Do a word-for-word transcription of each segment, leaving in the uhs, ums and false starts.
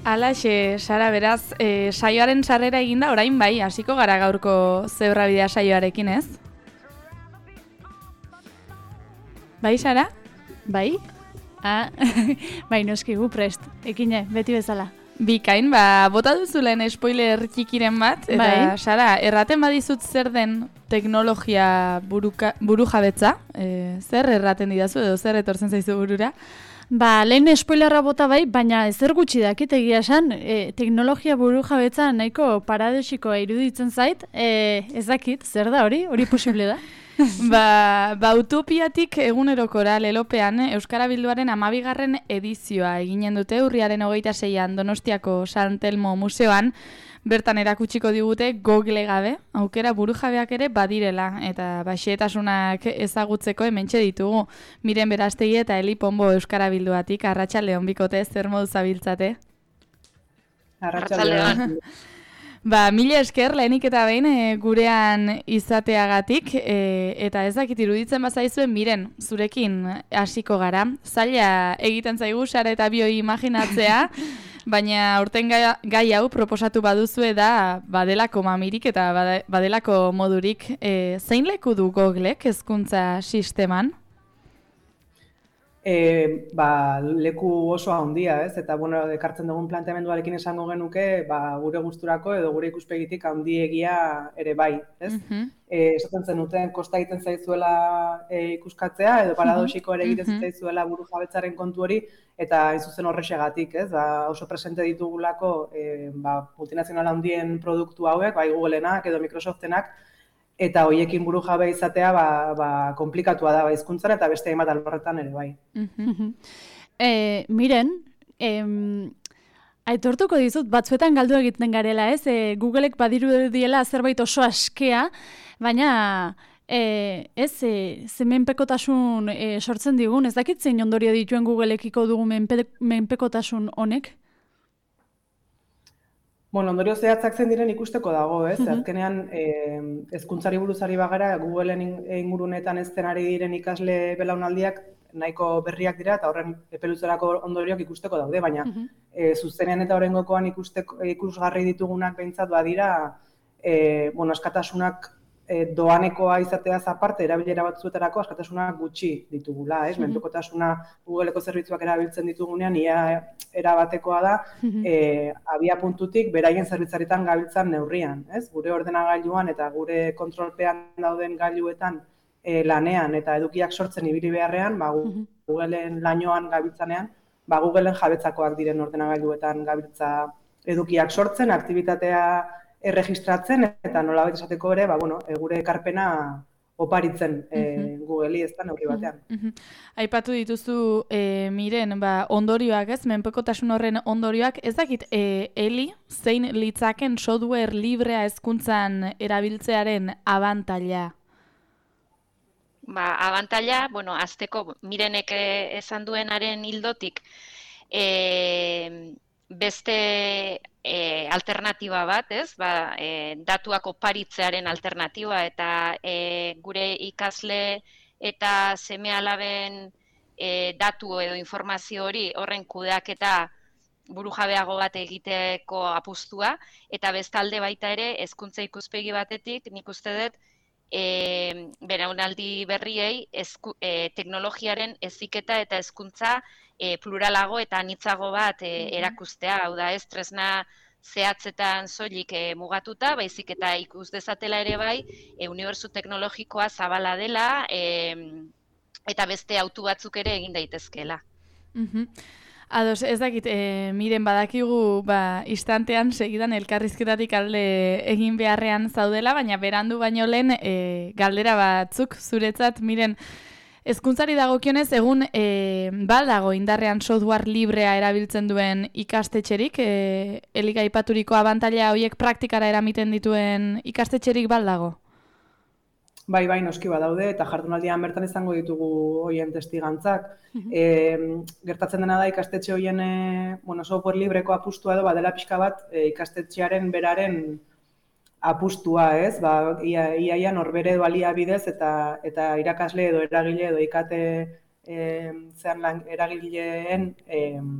Alaxe, Sara, beraz, e, saioaren sarrera eginda, orain bai, hasiko gara gaurko Zebrabidea saioarekin, ez? Bai, Sara? Bai? Ah, bai, noski gu prest, ekine, beti bezala. Bikain, ba, bota duzu lehen spoiler txikiren bat, eta bai. Sara, erraten badizut zer den teknologia buruka, buru jabetza, e, zer erraten didazu edo zer etortzen zaizu burura? Ba, lehen spoilerra bota bai, baina ezer gutxi dakit egia esan, e, teknologia buru jabetza nahiko paradosikoa iruditzen zait, e, ez dakit, zer da hori, hori posible da? ba, ba, utopiatik egunerokora lelopean Euskara Bilduaren amabigarren edizioa eginen dute urriaren hogeita seian Donostiako San Telmo Museoan, bertan erakutsiko digute Google gabe, aukera burujabeak ere badirela, eta baxetasunak ezagutzeko hementxe ditugu. Miren Berastegi eta Eli Ponbo Euskara Bilduatik, arratsaldeon bikote, zer modu zabiltzate? Arratsaldeon. Ba, mila esker, lehenik eta behin e, gurean izateagatik, e, eta ez dakit iruditzen bazaizuen, miren, zurekin hasiko gara. Zaila egiten zaigu, Sara eta bioi imaginatzea, baina aurten gai, gai hau proposatu baduzue da badelako mamirik eta badelako modurik. E, zein leku du Googlek hezkuntza sisteman? E, ba, leku oso handia, ez? Eta bueno, ekartzen dugun planteamenduarekin esango genuke, ba, gure gusturako edo gure ikuspegitik handiegia ere bai, ez? Uh-huh. E, esaten zenuten kosta egiten zaizuela e, ikuskatzea edo paradoxiko ere egiten uh-huh. zaizuela burujabetzaren kontu hori, eta hain zuzen horrexegatik, ez? Ba, oso presente ditugulako e, ba, multinazional handien produktu hauek, bai Googlenak edo Microsoftenak, eta hoiekin buru jabe izatea ba, ba, komplikatua da ba, hizkuntzan eta beste hainbat alorretan ere bai. Uh-huh. e, miren, em, aitortuko dizut, batzuetan galdu egiten garela, ez? E, Googleek badiru diela zerbait oso askea, baina e, ez e, ze menpekotasun e, sortzen digun, ez dakit zein ondorio dituen Googleekiko dugu menpe, menpekotasun honek? Bueno, ondorio zehatzak zen diren ikusteko dago, ez? Uh-huh. Azkenean, eh, hezkuntzari buruzari bagara, Googleen ingurunetan ezten ari diren ikasle belaunaldiak nahiko berriak dira, eta horren epeluzerako ondorioak ikusteko daude, baina uh-huh. eh, zuzenean eta horrengokoan ikusteko, ikusgarri ditugunak behintzat badira, eh, bueno, askatasunak eh, doanekoa izateaz aparte, erabilera batzuetarako askatasunak gutxi ditugula, ez? Uh-huh. Menpekotasuna Googleeko zerbitzuak erabiltzen ditugunean, ia erabatekoa da, uh-huh. e, abia puntutik beraien zerbitzaretan gabiltzan neurrian, ez? Gure ordenagailuan eta gure kontrolpean dauden gailuetan e, lanean eta edukiak sortzen ibili beharrean, ba, uh-huh. Googleen lainoan gabiltzanean, ba, Googleen jabetzakoak diren ordenagailuetan gabiltza edukiak sortzen, aktibitatea erregistratzen, eta nolabait esateko ere, ba, bueno, e, gure ekarpena oparitzen e, uh-huh. Google'i ez da neurri batean. Uh-huh. Aipatu dituzu, e, miren, ba, ondorioak ez, menpekotasun horren ondorioak, ez dakit, e, Eli, zein litzaken software librea hezkuntzan erabiltzearen abantaila? Ba, abantaila, bueno, azteko mirenek esan duenaren hildotik, e, beste e, alternatiba bat, ez? Ba, e, datuak oparitzearen alternatiba eta e, gure ikasle eta seme-alaben e, datu edo informazio hori horren kudeaketa burujabeago bat egiteko apustua, eta bestalde baita ere hezkuntza ikuspegi batetik nik uste dut e, belaunaldi berriei esku, e, teknologiaren heziketa eta hezkuntza E, pluralago eta anitzago bat e, erakustea, hau da ez, tresna zehatzetan soilik e, mugatuta, baizik eta ikus dezatela ere bai, e, unibertsu teknologikoa zabala dela, e, eta beste autu batzuk ere egin daitezkeela. Uh-huh. Ados, ez dakit, e, miren badakigu ba, instantean segidan elkarrizketatik alde egin beharrean zaudela, baina berandu baino lehen e, galdera batzuk zuretzat, miren, hezkuntzari dagokionez, egun e, badago indarrean software librea erabiltzen duen ikastetxerik, e, Elik aipaturiko abantaila horiek praktikara eramiten dituen ikastetxerik badago? Bai, bai, noski badaude, eta jardunaldian bertan izango ditugu hoien testigantzak. Uh-huh. E, gertatzen dena da ikastetxe hoien e, bueno, software libreko apustua edo badela pixka bat e, ikastetxearen beraren apustua, ez? Ba, ia, iaia norbere edo baliabidez eta eta irakasle edo eragile edo ikate e, zean lan, eragileen e,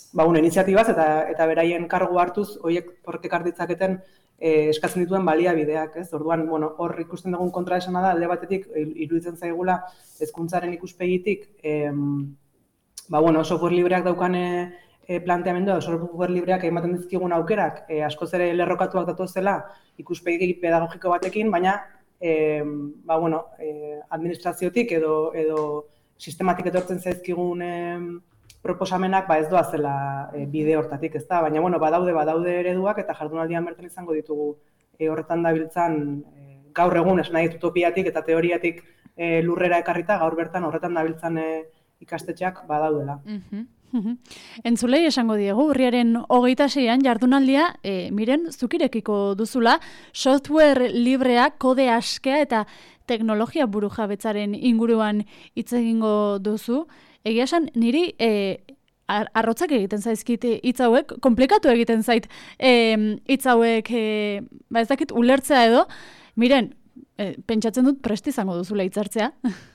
ba, bueno, iniziatibaz eta eta beraien kargu hartuz, horiek horrek ekar ditzaketen eh, eskatzen dituen baliabideak, ez? Orduan, bueno, hor ikusten dugun kontraesana da, alde batetik, iruditzen zaigula, hezkuntzaren ikuspegitik, em, ba, bueno, software libreak daukan e, planteamendua, software libreak ematen dizkigun aukerak, e, askoz ere lerrokatuak datozela ikuspegi pedagogiko batekin, baina, e, ba, bueno, e, administraziotik edo, edo sistematik etortzen zaizkigun e, proposamenak ba ez doa zela e, bide hortatik, ez da, baina bueno, badaude badaude ereduak eta jardunaldian bertan izango ditugu e, horretan dabiltzan e, gaur egun esan nahi dut utopiatik eta teoriatik e, lurrera ekarrita, gaur bertan horretan dabiltzan e, ikastetxeak badaudela. Mm-hmm. Entzulei esango diegu, urriaren hogeita seian jardunaldia, e, miren, zukirekiko duzula, software librea, kode askea eta teknologia burujabetzaren inguruan hitz egingo duzu. Egia esan, niri e, ar arrotzak egiten zaizkit hitz hauek, komplikatu egiten zait hitz hauek, e, ba ez dakit ulertzea edo, miren, e, pentsatzen dut prest izango duzula hitzartzea.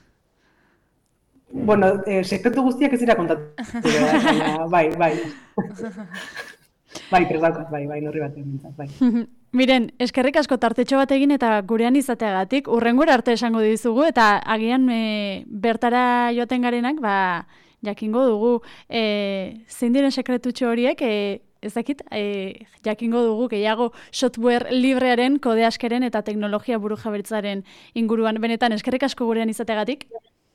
Bueno, eh, sekretu guztiak ez dira kontatu. bai, bai. bai, prestaukat, bai, bai, norri batean mintzat, bai. Miren, eskerrik asko tartetxo bat egin eta gurean izateagatik, urrengora arte esango dizugu, eta agian e, bertara joaten garenak, ba, jakingo dugu, e, zein diren sekretutxo horiek, e, ez dakit, e, jakingo dugu gehiago software librearen, kode askeren eta teknologia burujabetzaren inguruan. Benetan, eskerrik asko gurean izateagatik.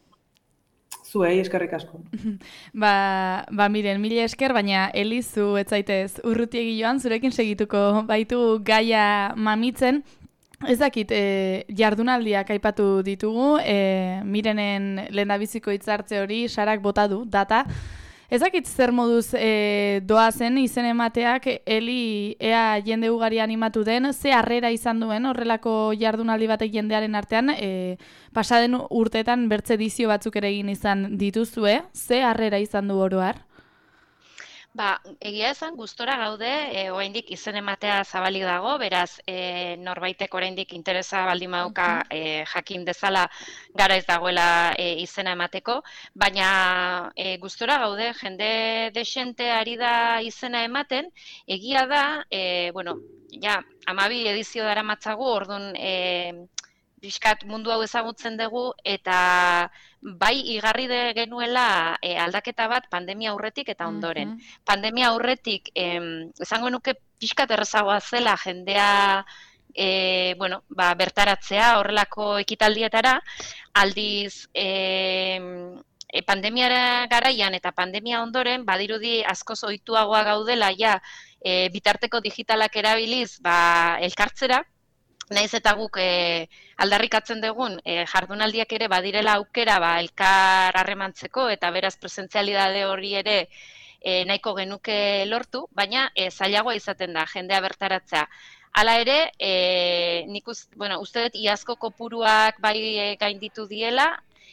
Zuei, eskerrik asko. ba, ba, miren, mila esker, baina Elizu ez zaitez urrutiegi joan, zurekin segituko baitu gaia mamitzen. Ez dakit, e, jardunaldiak aipatu ditugu, e, mirenen lehendabiziko hitzartze hori Sarak bota du, data. Ez dakit zer moduz e, doazen izen emateak, Eli ea jende ugari animatu den, ze harrera izan duen horrelako jardunaldi batek jendearen artean, e, pasaden urteetan bertze edizio batzuk ere egin izan dituzue, ze harrera izan du oro har? Ba, egia esan gustora gaude, e, oraindik izen ematea zabalik dago, beraz e, norbaitek oraindik interesa baldin badauka e, jakin dezala gara ez dagoela e, izena emateko, baina e, gustora gaude, jende desente ari da izena ematen, egia da, e, bueno, ja, hamabi edizio daramatzagu, orduan e, pixkat mundu hau ezagutzen dugu, eta bai igarri de genuela e, aldaketa bat pandemia aurretik eta ondoren. Mm-hmm. Pandemia aurretik, em, esango nuke pixkat errazagoa zela jendea e, bueno, ba, bertaratzea horrelako ekitaldietara, aldiz e, e, pandemiara garaian eta pandemia ondoren, badirudi askoz ohituagoa gaudela ja e, bitarteko digitalak erabiliz ba, elkartzera, naiz eta guk e, aldarrikatzen dugun e, jardunaldiak ere badirela aukera ba, elkar harremantzeko eta beraz presentzialidade hori ere e, nahiko genuke lortu, baina e, zailagoa izaten da jendea bertaratzea. Hala ere, e, nik uz, bueno, uste dut iazko kopuruak bai e, gainditu diela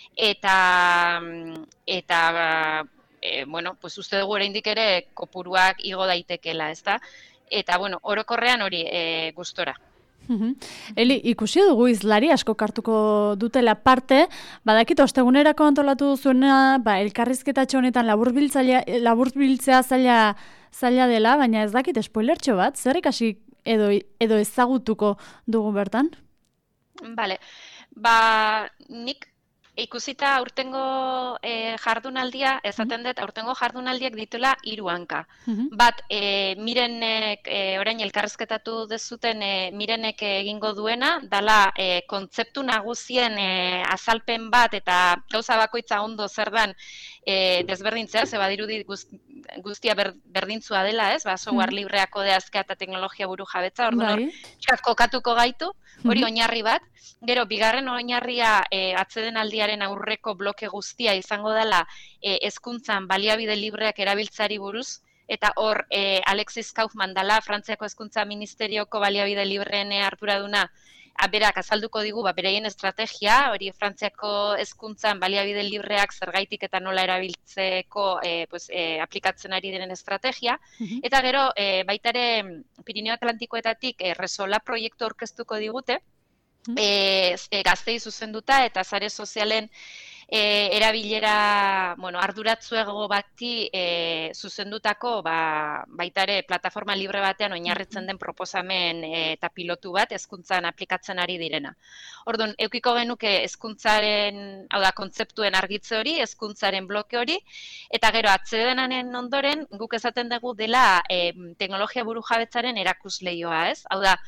eta eta e, bueno, pues uste dugu oraindik ere kopuruak igo daitekela, ezta? Eta bueno, orokorrean hori e, gustora. Eli, ikusi dugu izlari asko kartuko dutela parte, badakit ostegunerako antolatu duzuena, ba, elkarrizketatxo honetan laburbiltzea zaila, zaila dela, baina ez dakit spoilertxo bat, zer ikasi edo, edo ezagutuko dugu bertan? Bale, ba, nik ikusita aurtengo e, jardunaldia, esaten dut, aurtengo jardunaldiak dituela hiru hanka. Mm-hmm. Bat, e, mirenek, e, orain elkarrezketatu dezuten e, mirenek egingo duena, dala e, kontzeptu nagusien e, azalpen bat eta gauza bakoitza ondo zer dan e, desberdintzea, ze badirudi guz, guztia ber, berdintzua dela, ez? Ba, software mm-hmm. librea, kode askea eta teknologia buru jabetza, orduan hor, txat kokatuko gaitu, hori mm-hmm. oinarri bat. Gero, bigarren oinarria e, atsedenaldiaren aurreko bloke guztia izango dela e, hezkuntzan baliabide libreak erabiltzari buruz, eta hor e, Alexis Kaufman dela, Frantziako Hezkuntza Ministerioko baliabide libreen arduraduna, berak azalduko digu, ba, bereien estrategia, hori Frantziako hezkuntzan baliabide libreak zergaitik eta nola erabiltzeko e, pues, e, aplikatzen ari diren estrategia, mm-hmm. eta gero e, baita ere Pirineo Atlantikoetatik e, Resola proiektu aurkeztuko digute, E, e, gaztei zuzenduta eta sare sozialen e, erabilera, bueno, arduratzuego bati e, zuzendutako ba, baita ere plataforma libre batean oinarritzen den proposamen e, eta pilotu bat hezkuntzan aplikatzen ari direna. Orduan, eukiko genuke hezkuntzaren, hau da, kontzeptuen argitze hori, hezkuntzaren bloke hori, eta gero atsedenaren ondoren guk esaten dugu dela e, teknologia burujabetzaren erakusleioa, ez? Hau da,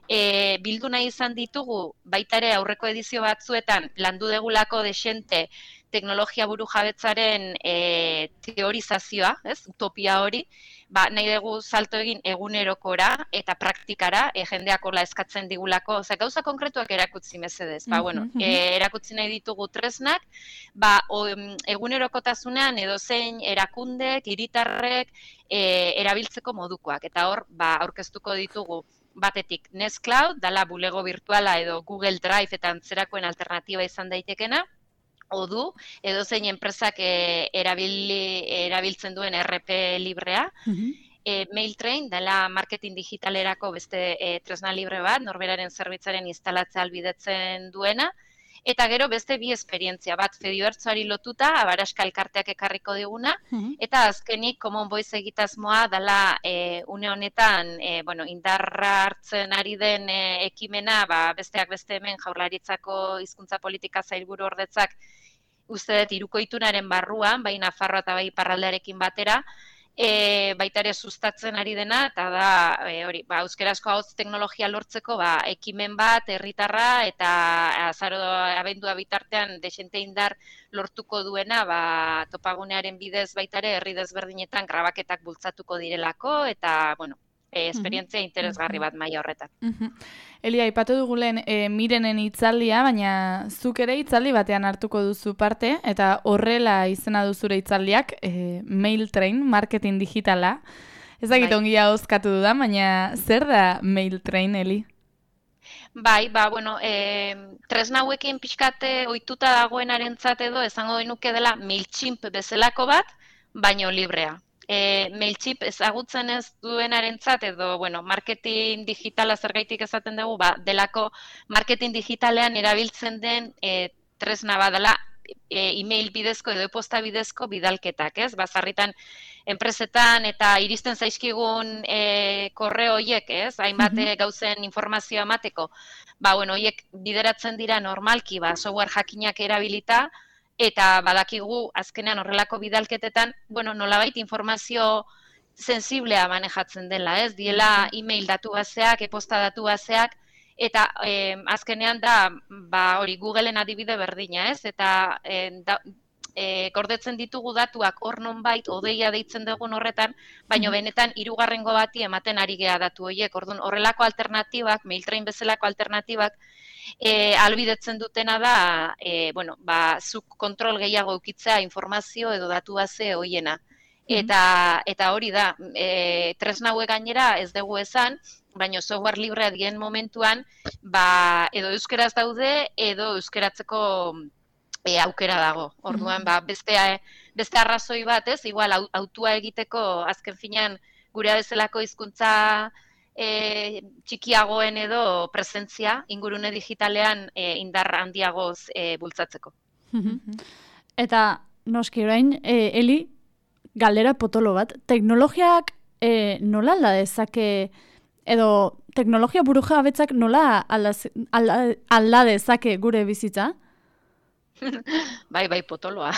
E, bildu nahi izan ditugu, baita ere aurreko edizio batzuetan, landu degulako desente teknologia buru jabetzaren e, teorizazioa, ez, utopia hori, ba, nahi dugu salto egin egunerokora eta praktikara, e, jendeak horla eskatzen digulako, oza, gauza konkretuak erakutzi mesedez, ba, bueno, e, erakutzi nahi ditugu tresnak, ba, o, egunerokotasunean edozein erakundek, hiritarrek, e, erabiltzeko modukoak, eta hor, ba, aurkeztuko ditugu, batetik Nextcloud, dala bulego virtuala edo Google Drive eta antzerakoen alternatiba izan daitekena, Odoo, edo zein enpresak e, erabili, erabiltzen duen R P librea, mm-hmm. e, MailTrain, dela marketing digitalerako beste e, tresna libre bat, norberaren zerbitzaren instalatzea albidetzen duena, eta gero beste bi esperientzia bat Fedibertsoari lotuta, Abaraska elkarteak ekarriko diguna, mm-hmm. eta azkenik Common Voice egitasmoa dela e, une honetan e, bueno, indarra hartzen ari den e, ekimena, ba, besteak beste hemen Jaurlaritzako hizkuntza politika sailburu ordetzak uste dut hirukoitunaren barruan, bai Nafarroa eta bai iparraldearekin batera, E, baita ere sustatzen ari dena, eta da, e, hori, ba, euskerazko ahotz teknologia lortzeko, ba, ekimen bat, herritarra, eta azaro abendua bitartean desente indar lortuko duena, ba, topagunearen bidez baita ere, herri desberdinetan grabaketak bultzatuko direlako, eta, bueno, e, esperientzia interesgarri bat maila horretan. Elia, aipatu dugu lehen e, Mirenen hitzaldia, baina zuk ere hitzaldi batean hartuko duzu parte, eta horrela izena duzure hitzaldiak, e, MailTrain, marketing digitala. Ez dakit ongi ahozkatu dudan, baina zer da MailTrain, Eli? Bai, ba, bueno, e, tresna hauekin pixkate ohituta dagoenarentzat edo, esango denuke dela MailChimp bezalako bat, baino librea. E, MailChimp ezagutzen ez duenarentzat edo, bueno, marketing digitala zergaitik esaten dugu, ba, delako marketing digitalean erabiltzen den e, tresna badala e, email bidezko edo e-posta bidezko bidalketak, ez? Bazarritan enpresetan eta iristen zaizkigun e, korreo hoiek, ez? Hainbat mm-hmm. gauzen informazioa emateko. Ba, bueno, hoiek bideratzen dira normalki, ba, software jakinak erabilita, eta badakigu azkenean horrelako bidalketetan, bueno, nolabait informazio sensiblea manejatzen dela, ez? Diela email datu baseak, e-posta datu baseak, eta eh, azkenean da, ba, hori Googleen adibide berdina, ez? Eta eh, da, eh, gordetzen ditugu datuak hor nonbait, odeia deitzen dugun horretan, baino benetan hirugarrengo bati ematen ari gea datu horiek. Orduan, horrelako alternatibak, MailTrain bezalako alternatibak, E, albidetzen dutena da, e, bueno, ba, zuk kontrol gehiago eukitzea informazio edo datu base hoiena. Eta, eta hori da, e, tresna hauek gainera ez dugu esan, baina software librea dien momentuan, ba, edo euskeraz daude, edo euskeratzeko e, aukera dago. Orduan, ba, beste, beste arrazoi bat, ez, igual, autua egiteko azken finean gure bezalako hizkuntza E, txikiagoen edo presentzia ingurune digitalean e, indar handiagoz e, bultzatzeko. Eta noski orain, e, Eli, galdera potolo bat, teknologiak e, nola alda dezake, edo teknologia burujabetzak nola alda, alda, alda dezake gure bizitza? bai, bai, potoloa.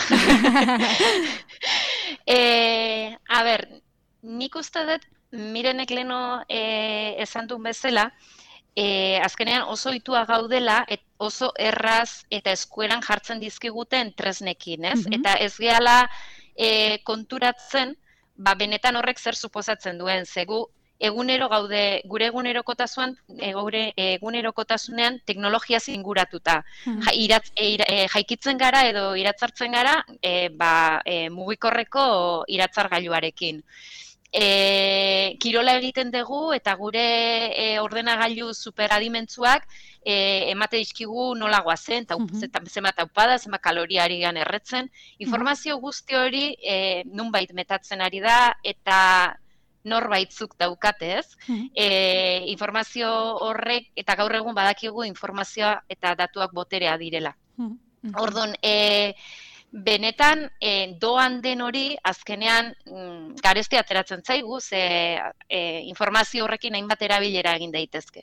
e, a ber, nik uste dut, Mirenek leno e, esan duen bezala, e, azkenean oso itua gaudela, et, oso erraz eta eskueran jartzen dizkiguten tresnekin, ez? Mm-hmm. Eta ez gehala e, konturatzen, ba, benetan horrek zer suposatzen duen, zegu egunero gaude, gure egunerokotasunean, e, gure egunerokotasunean teknologia zinguratuta. Mm-hmm. Ja, iratz, e, e, jaikitzen gara edo iratzartzen gara, e, ba, e, mugikorreko iratzargailuarekin. E, kirola egiten dugu eta gure e, ordenagailu superadimentsuak e, emate dizkigu nola goazen, eta mm-hmm. zema taupada, zema kaloriari gan erretzen. Informazio guzti hori e, nunbait metatzen ari da eta norbaitzuk daukatez. Mm-hmm. E, informazio horrek eta gaur egun badakigu informazioa eta datuak boterea direla. Mm-hmm. Orduan, e, benetan, e, doan den hori, azkenean, mm, garesti ateratzen zaigu, ze e, informazio horrekin hainbat erabilera egin daitezke.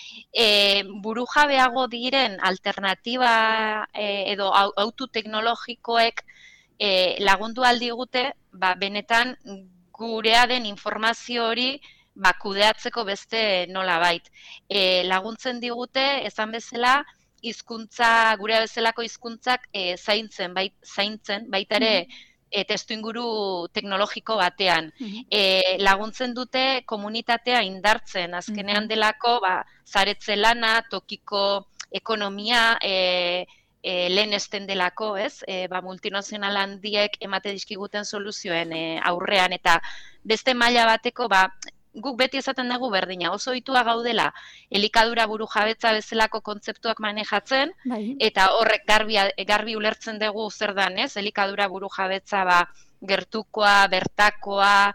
E, burujabeago diren alternatiba e, edo autu teknologikoek e, lagundu aldigute, ba, benetan gurea den informazio hori ba, kudeatzeko beste nolabait. E, laguntzen digute, esan bezala, hizkuntza gure bezalako hizkuntzak e, zaintzen, bait, zaintzen, baita ere e, testuinguru teknologiko batean. E, laguntzen dute komunitatea indartzen, azkenean delako, ba, zaretze lana, tokiko ekonomia, e, e, lehen esten delako, ez? E, ba, multinazional handiek emate dizkiguten soluzioen e, aurrean, eta beste maila bateko, ba, guk beti esaten dugu berdina, oso ohitua gaudela elikadura burujabetza bezalako kontzeptuak manejatzen, bai. Eta horrek garbi, garbi ulertzen dugu zer dan, ez? Elikadura burujabetza ba, gertukoa, bertakoa,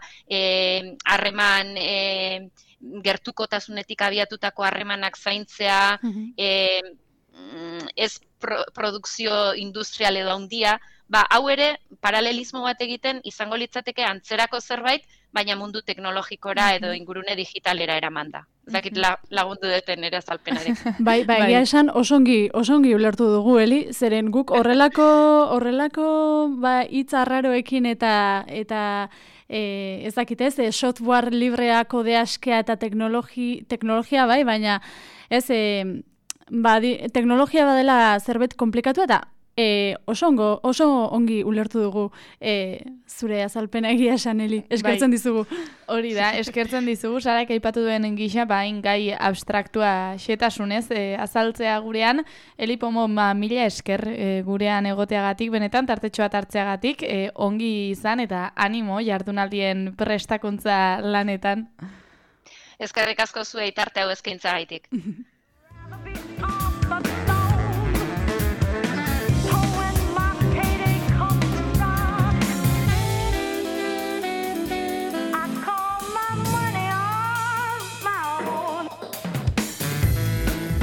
harreman, e, gertukotasunetik abiatutako harremanak zaintzea, uh-huh. e, ez pro, produkzio industrial edo handia, ba, hau ere paralelismo bat egiten izango litzateke antzerako zerbait, baina mundu teknologikora edo ingurune digitalera eraman da. Zakit la, lagundu duten ere azalpenare. Bai, bai, egia esan osongi, osongi ulertu dugu, Eli, zeren guk horrelako horrelako ba hitz arraroekin eta eta e, ez dakit ez, e, software librea, kode askea eta teknologi, teknologia bai, baina ez e, ba, di, teknologia badela zerbait komplikatu eta E, oso, ongo, oso ongi ulertu dugu e, zure azalpena egia esan, Eli. Eskertzen bai. Dizugu. Hori da, eskertzen dizugu, Sarak aipatu duen gisa, bain gai abstraktua xetasunez e, azaltzea gurean. Eli Pomo, ma, mila esker e, gurean egoteagatik, benetan tartetxo bat hartzeagatik, e, ongi izan eta animo jardunaldien prestakuntza lanetan. Eskerrik asko zuei tarte hau eskaintzagaitik.